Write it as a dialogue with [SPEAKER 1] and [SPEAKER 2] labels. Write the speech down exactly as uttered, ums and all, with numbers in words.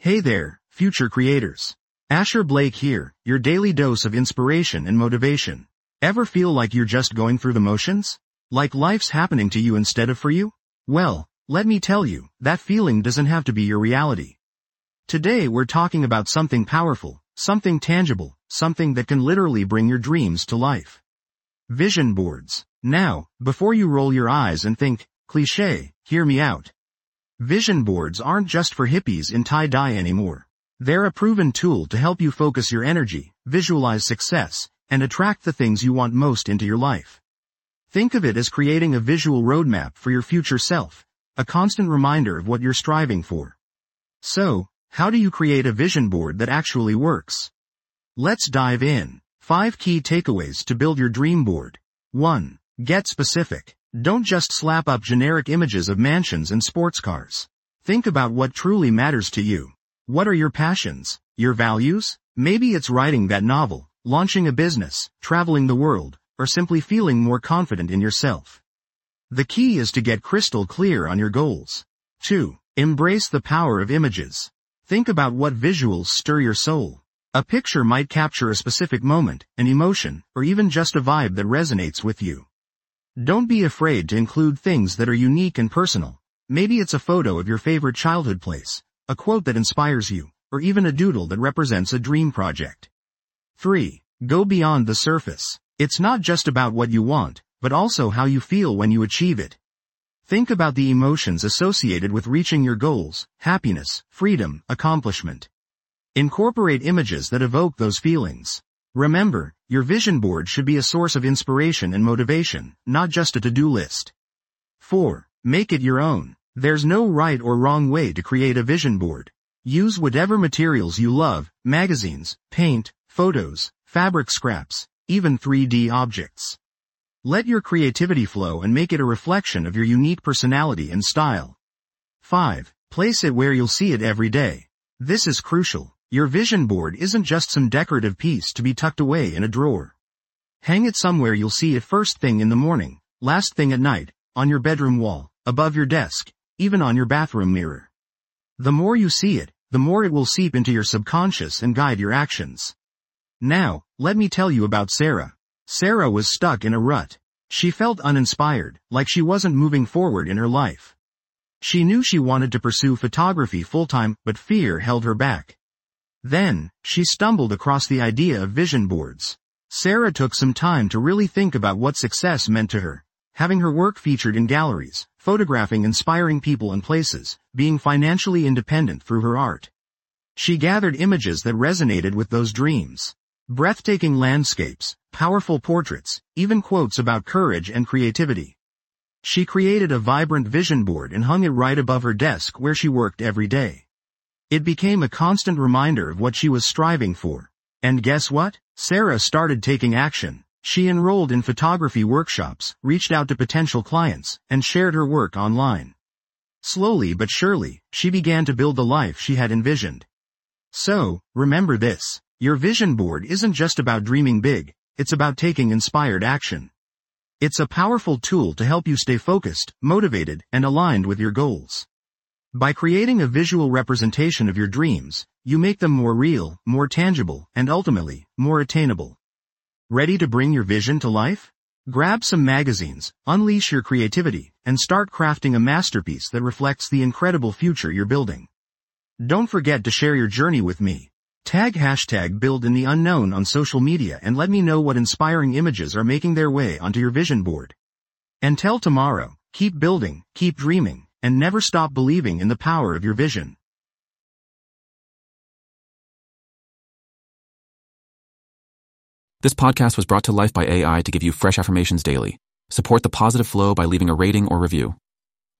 [SPEAKER 1] Hey there, future creators. Asher Blake here, your daily dose of inspiration and motivation. Ever feel like you're just going through the motions? Like life's happening to you instead of for you? Well, let me tell you, that feeling doesn't have to be your reality. Today we're talking about something powerful, something tangible, something that can literally bring your dreams to life. Vision boards. Now, before you roll your eyes and think, cliché, hear me out. Vision boards aren't just for hippies in tie-dye anymore. They're a proven tool to help you focus your energy, visualize success, and attract the things you want most into your life. Think of it as creating a visual roadmap for your future self, a constant reminder of what you're striving for. So, how do you create a vision board that actually works? Let's dive in. Five key takeaways to build your dream board. one. Get specific. Don't just slap up generic images of mansions and sports cars. Think about what truly matters to you. What are your passions? Your values? Maybe it's writing that novel, launching a business, traveling the world, or simply feeling more confident in yourself. The key is to get crystal clear on your goals. two. Embrace the power of images. Think about what visuals stir your soul. A picture might capture a specific moment, an emotion, or even just a vibe that resonates with you. Don't be afraid to include things that are unique and personal. Maybe it's a photo of your favorite childhood place, a quote that inspires you, or even a doodle that represents a dream project. three. Go beyond the surface. It's not just about what you want, but also how you feel when you achieve it. Think about the emotions associated with reaching your goals: happiness, freedom, accomplishment. Incorporate images that evoke those feelings. Remember, your vision board should be a source of inspiration and motivation, not just a to-do list. four. Make it your own. There's no right or wrong way to create a vision board. Use whatever materials you love: magazines, paint, photos, fabric scraps, even three D objects. Let your creativity flow and make it a reflection of your unique personality and style. five. Place it where you'll see it every day. This is crucial. Your vision board isn't just some decorative piece to be tucked away in a drawer. Hang it somewhere you'll see it first thing in the morning, last thing at night, on your bedroom wall, above your desk, even on your bathroom mirror. The more you see it, the more it will seep into your subconscious and guide your actions. Now, let me tell you about Sarah. Sarah was stuck in a rut. She felt uninspired, like she wasn't moving forward in her life. She knew she wanted to pursue photography full-time, but fear held her back. Then, she stumbled across the idea of vision boards. Sarah took some time to really think about what success meant to her: having her work featured in galleries, photographing inspiring people and places, being financially independent through her art. She gathered images that resonated with those dreams. Breathtaking landscapes, powerful portraits, even quotes about courage and creativity. She created a vibrant vision board and hung it right above her desk where she worked every day. It became a constant reminder of what she was striving for. And guess what? Sarah started taking action. She enrolled in photography workshops, reached out to potential clients, and shared her work online. Slowly but surely, she began to build the life she had envisioned. So, remember this: your vision board isn't just about dreaming big, it's about taking inspired action. It's a powerful tool to help you stay focused, motivated, and aligned with your goals. By creating a visual representation of your dreams, you make them more real, more tangible, and ultimately, more attainable. Ready to bring your vision to life? Grab some magazines, unleash your creativity, and start crafting a masterpiece that reflects the incredible future you're building. Don't forget to share your journey with me. Tag hashtag Build in the Unknown on social media and let me know what inspiring images are making their way onto your vision board. Until tomorrow, keep building, keep dreaming, and never stop believing in the power of your vision.
[SPEAKER 2] This podcast was brought to life by A I to give you fresh affirmations daily. Support the positive flow by leaving a rating or review.